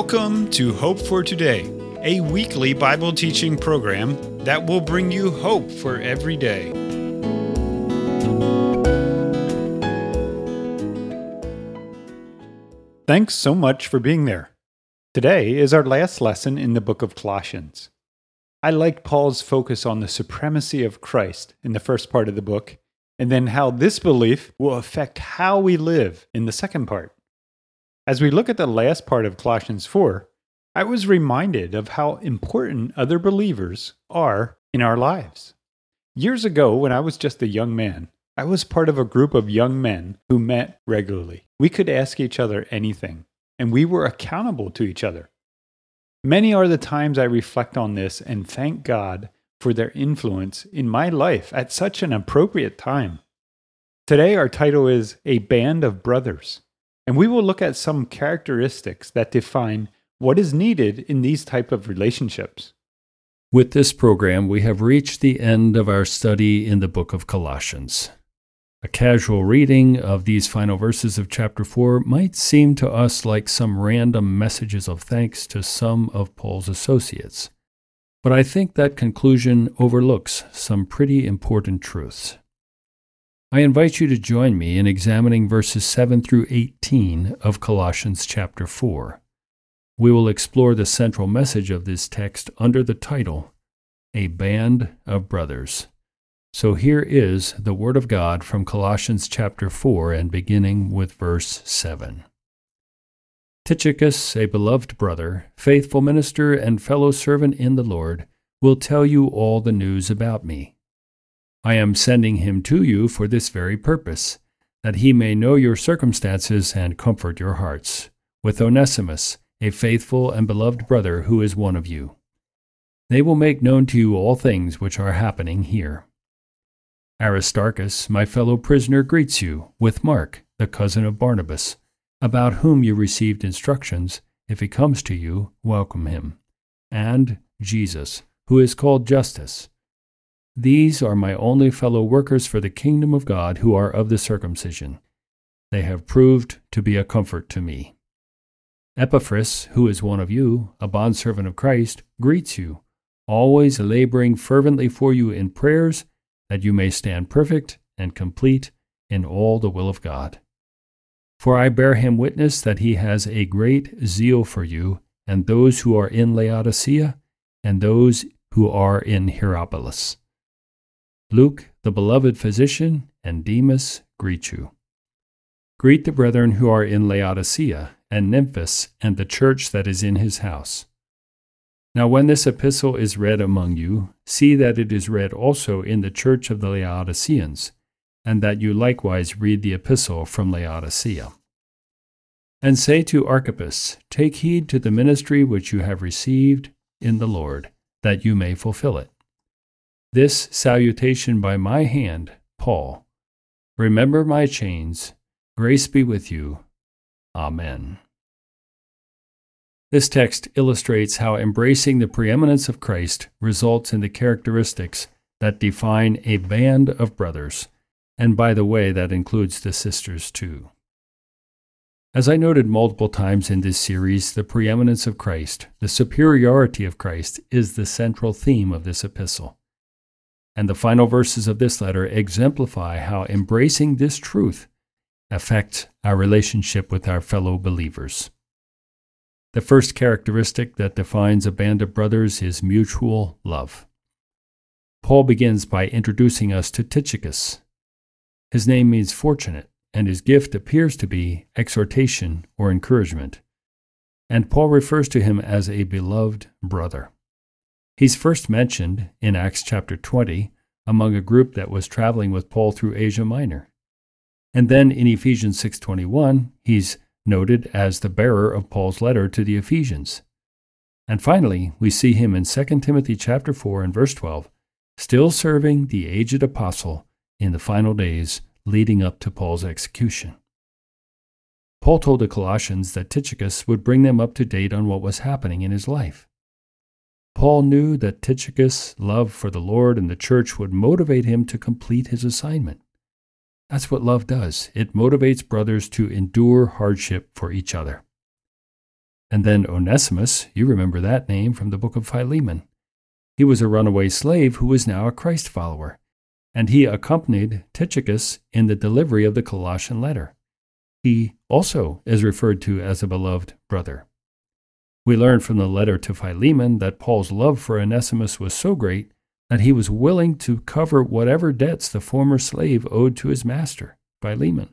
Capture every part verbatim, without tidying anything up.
Welcome to Hope for Today, a weekly Bible teaching program that will bring you hope for every day. Thanks so much for being there. Today is our last lesson in the book of Colossians. I liked Paul's focus on the supremacy of Christ in the first part of the book, and then how this belief will affect how we live in the second part. As we look at the last part of Colossians four, I was reminded of how important other believers are in our lives. Years ago, when I was just a young man, I was part of a group of young men who met regularly. We could ask each other anything, and we were accountable to each other. Many are the times I reflect on this and thank God for their influence in my life at such an appropriate time. Today, our title is A Band of Brothers. And we will look at some characteristics that define what is needed in these type of relationships. With this program, we have reached the end of our study in the book of Colossians. A casual reading of these final verses of chapter four might seem to us like some random messages of thanks to some of Paul's associates. But I think that conclusion overlooks some pretty important truths. I invite you to join me in examining verses seven through eighteen of Colossians chapter four. We will explore the central message of this text under the title, A Band of Brothers. So here is the Word of God from Colossians chapter four and beginning with verse seven. Tychicus, a beloved brother, faithful minister, and fellow servant in the Lord, will tell you all the news about me. I am sending him to you for this very purpose, that he may know your circumstances and comfort your hearts, with Onesimus, a faithful and beloved brother who is one of you. They will make known to you all things which are happening here. Aristarchus, my fellow prisoner, greets you, with Mark, the cousin of Barnabas, about whom you received instructions. If he comes to you, welcome him. And Jesus, who is called Justus. These are my only fellow workers for the kingdom of God who are of the circumcision. They have proved to be a comfort to me. Epaphras, who is one of you, a bondservant of Christ, greets you, always laboring fervently for you in prayers, that you may stand perfect and complete in all the will of God. For I bear him witness that he has a great zeal for you, and those who are in Laodicea, and those who are in Hierapolis. Luke, the beloved physician, and Demas greet you. Greet the brethren who are in Laodicea, and Nymphas, and the church that is in his house. Now when this epistle is read among you, see that it is read also in the church of the Laodiceans, and that you likewise read the epistle from Laodicea. And say to Archippus, take heed to the ministry which you have received in the Lord, that you may fulfill it. This salutation by my hand, Paul. Remember my chains. Grace be with you. Amen. This text illustrates how embracing the preeminence of Christ results in the characteristics that define a band of brothers, and by the way, that includes the sisters too. As I noted multiple times in this series, the preeminence of Christ, the superiority of Christ, is the central theme of this epistle. And the final verses of this letter exemplify how embracing this truth affects our relationship with our fellow believers. The first characteristic that defines a band of brothers is mutual love. Paul begins by introducing us to Tychicus. His name means fortunate, and his gift appears to be exhortation or encouragement. And Paul refers to him as a beloved brother. He's first mentioned in Acts chapter twenty among a group that was traveling with Paul through Asia Minor. And then in Ephesians six twenty-one, he's noted as the bearer of Paul's letter to the Ephesians. And finally, we see him in Second Timothy chapter four and verse twelve, still serving the aged apostle in the final days leading up to Paul's execution. Paul told the Colossians that Tychicus would bring them up to date on what was happening in his life. Paul knew that Tychicus' love for the Lord and the church would motivate him to complete his assignment. That's what love does. It motivates brothers to endure hardship for each other. And then Onesimus, you remember that name from the book of Philemon. He was a runaway slave who was now a Christ follower, and he accompanied Tychicus in the delivery of the Colossian letter. He also is referred to as a beloved brother. We learn from the letter to Philemon that Paul's love for Onesimus was so great that he was willing to cover whatever debts the former slave owed to his master, Philemon.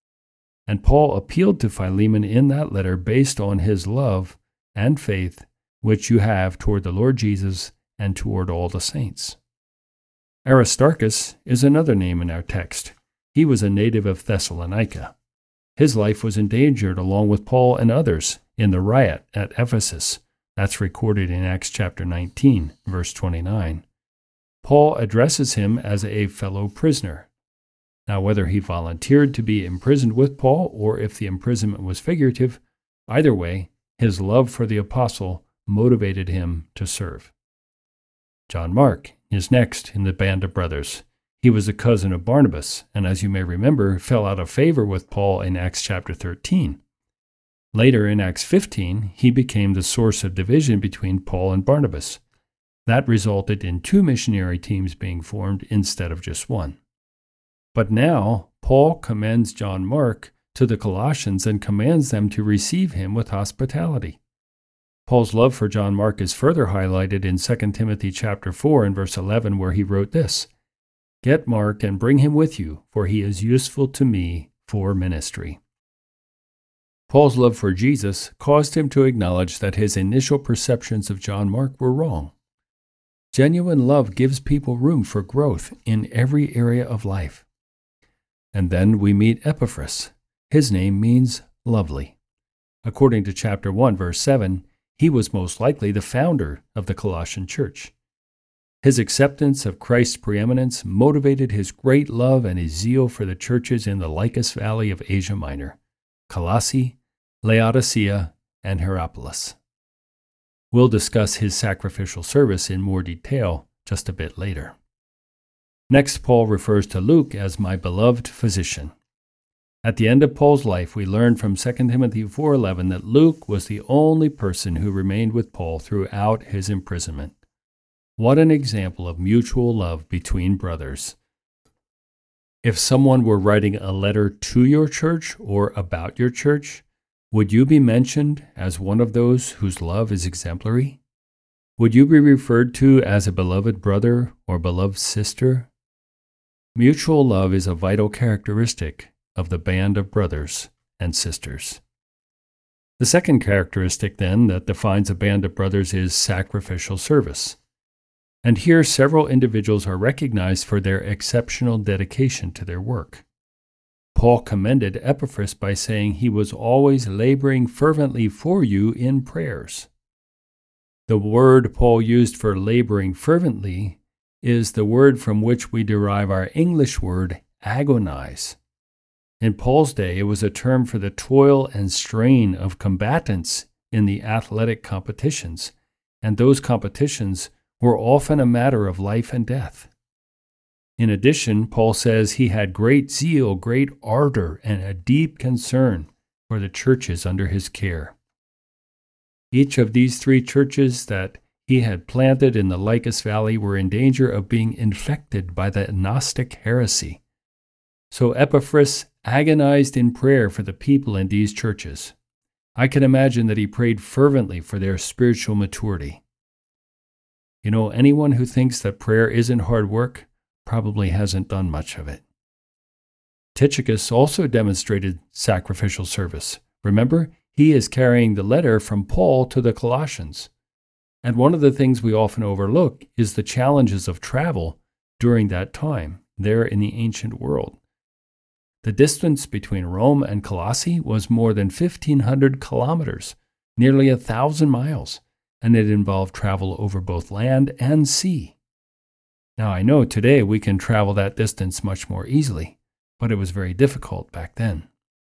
And Paul appealed to Philemon in that letter based on his love and faith which you have toward the Lord Jesus and toward all the saints. Aristarchus is another name in our text. He was a native of Thessalonica. His life was endangered along with Paul and others in the riot at Ephesus. That's recorded in Acts chapter nineteen, verse twenty-nine. Paul addresses him as a fellow prisoner. Now, whether he volunteered to be imprisoned with Paul or if the imprisonment was figurative, either way, his love for the apostle motivated him to serve. John Mark is next in the band of brothers. He was a cousin of Barnabas, and as you may remember, fell out of favor with Paul in Acts chapter thirteen. Later in Acts fifteen, he became the source of division between Paul and Barnabas. That resulted in two missionary teams being formed instead of just one. But now, Paul commends John Mark to the Colossians and commands them to receive him with hospitality. Paul's love for John Mark is further highlighted in Second Timothy chapter four and verse eleven, where he wrote this, "Get Mark and bring him with you, for he is useful to me for ministry." Paul's love for Jesus caused him to acknowledge that his initial perceptions of John Mark were wrong. Genuine love gives people room for growth in every area of life. And then we meet Epaphras. His name means lovely. According to chapter one, verse seven, he was most likely the founder of the Colossian church. His acceptance of Christ's preeminence motivated his great love and his zeal for the churches in the Lycus Valley of Asia Minor, Colossae, Laodicea, and Hierapolis. We'll discuss his sacrificial service in more detail just a bit later. Next, Paul refers to Luke as my beloved physician. At the end of Paul's life, we learn from Second Timothy four eleven that Luke was the only person who remained with Paul throughout his imprisonment. What an example of mutual love between brothers. If someone were writing a letter to your church or about your church, would you be mentioned as one of those whose love is exemplary? Would you be referred to as a beloved brother or beloved sister? Mutual love is a vital characteristic of the band of brothers and sisters. The second characteristic, then, that defines a band of brothers is sacrificial service. And here several individuals are recognized for their exceptional dedication to their work. Paul commended Epaphras by saying he was always laboring fervently for you in prayers. The word Paul used for laboring fervently is the word from which we derive our English word agonize. In Paul's day, it was a term for the toil and strain of combatants in the athletic competitions, and those competitions were often a matter of life and death. In addition, Paul says he had great zeal, great ardor, and a deep concern for the churches under his care. Each of these three churches that he had planted in the Lycus Valley were in danger of being infected by the Gnostic heresy. So Epaphras agonized in prayer for the people in these churches. I can imagine that he prayed fervently for their spiritual maturity. You know, anyone who thinks that prayer isn't hard work probably hasn't done much of it. Tychicus also demonstrated sacrificial service. Remember, he is carrying the letter from Paul to the Colossians. And one of the things we often overlook is the challenges of travel during that time, there in the ancient world. The distance between Rome and Colossae was more than fifteen hundred kilometers, nearly a thousand miles, and it involved travel over both land and sea. Now, I know today we can travel that distance much more easily, but it was very difficult back then.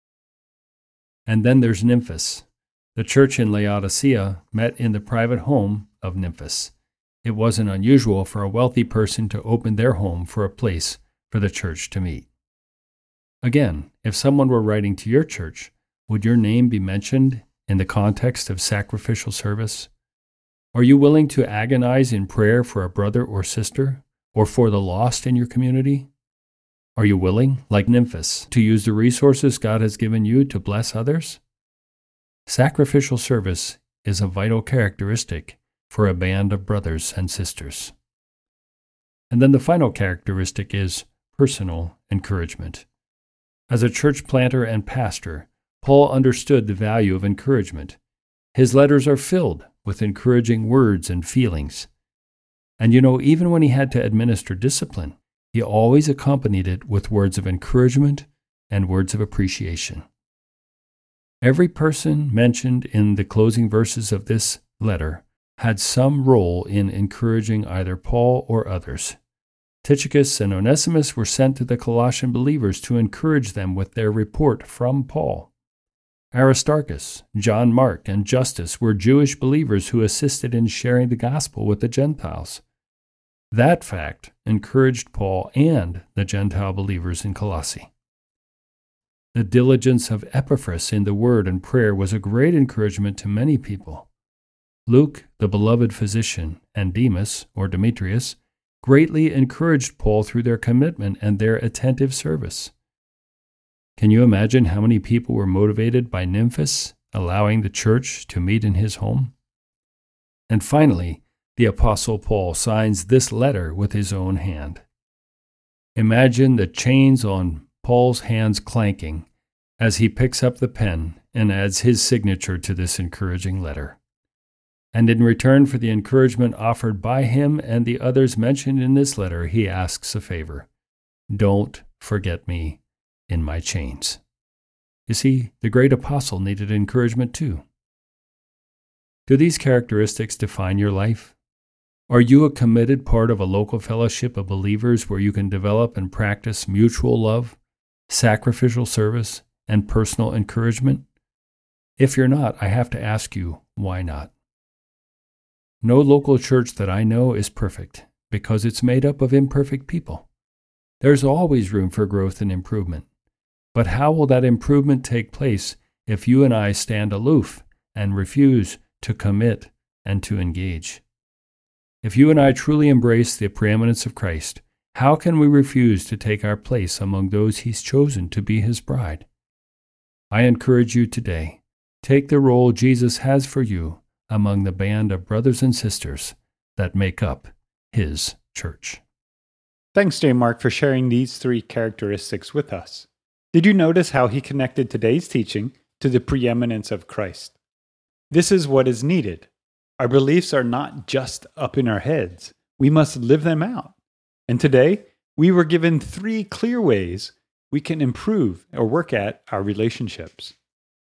And then there's Nymphas. The church in Laodicea met in the private home of Nymphas. It wasn't unusual for a wealthy person to open their home for a place for the church to meet. Again, if someone were writing to your church, would your name be mentioned in the context of sacrificial service? Are you willing to agonize in prayer for a brother or sister, or for the lost in your community? Are you willing, like Nymphas, to use the resources God has given you to bless others? Sacrificial service is a vital characteristic for a band of brothers and sisters. And then the final characteristic is personal encouragement. As a church planter and pastor, Paul understood the value of encouragement. His letters are filled with encouraging words and feelings. And you know, even when he had to administer discipline, he always accompanied it with words of encouragement and words of appreciation. Every person mentioned in the closing verses of this letter had some role in encouraging either Paul or others. Tychicus and Onesimus were sent to the Colossian believers to encourage them with their report from Paul. Aristarchus, John Mark, and Justus were Jewish believers who assisted in sharing the gospel with the Gentiles. That fact encouraged Paul and the Gentile believers in Colossae. The diligence of Epaphras in the word and prayer was a great encouragement to many people. Luke, the beloved physician, and Demas, or Demetrius, greatly encouraged Paul through their commitment and their attentive service. Can you imagine how many people were motivated by Nymphas allowing the church to meet in his home? And finally, the Apostle Paul signs this letter with his own hand. Imagine the chains on Paul's hands clanking as he picks up the pen and adds his signature to this encouraging letter. And in return for the encouragement offered by him and the others mentioned in this letter, he asks a favor. Don't forget me in my chains. You see, the great apostle needed encouragement too. Do these characteristics define your life? Are you a committed part of a local fellowship of believers where you can develop and practice mutual love, sacrificial service, and personal encouragement? If you're not, I have to ask you, why not? No local church that I know is perfect because it's made up of imperfect people. There's always room for growth and improvement. But how will that improvement take place if you and I stand aloof and refuse to commit and to engage? If you and I truly embrace the preeminence of Christ, how can we refuse to take our place among those He's chosen to be His bride? I encourage you today, take the role Jesus has for you among the band of brothers and sisters that make up His church. Thanks, J. Mark, for sharing these three characteristics with us. Did you notice how he connected today's teaching to the preeminence of Christ? This is what is needed. Our beliefs are not just up in our heads. We must live them out. And today, we were given three clear ways we can improve or work at our relationships.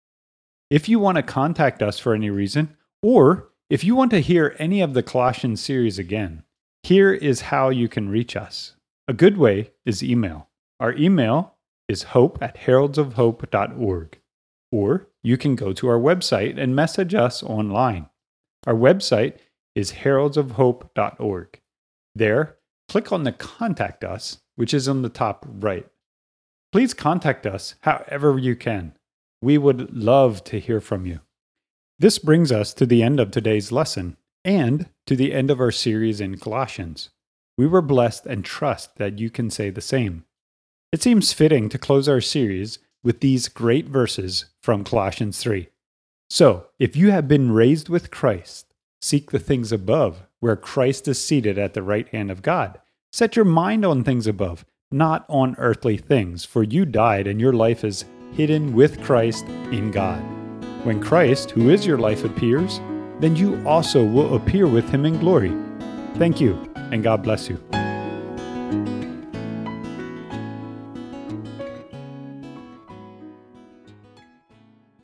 If you want to contact us for any reason, or if you want to hear any of the Colossians series again, here is how you can reach us. A good way is email. Our email is hope at heralds of hope dot org. Or you can go to our website and message us online. Our website is heralds of hope dot org. There, click on the Contact Us, which is on the top right. Please contact us however you can. We would love to hear from you. This brings us to the end of today's lesson and to the end of our series in Colossians. We were blessed and trust that you can say the same. It seems fitting to close our series with these great verses from Colossians three. So, if you have been raised with Christ, seek the things above, where Christ is seated at the right hand of God. Set your mind on things above, not on earthly things, for you died and your life is hidden with Christ in God. When Christ, who is your life, appears, then you also will appear with him in glory. Thank you, and God bless you.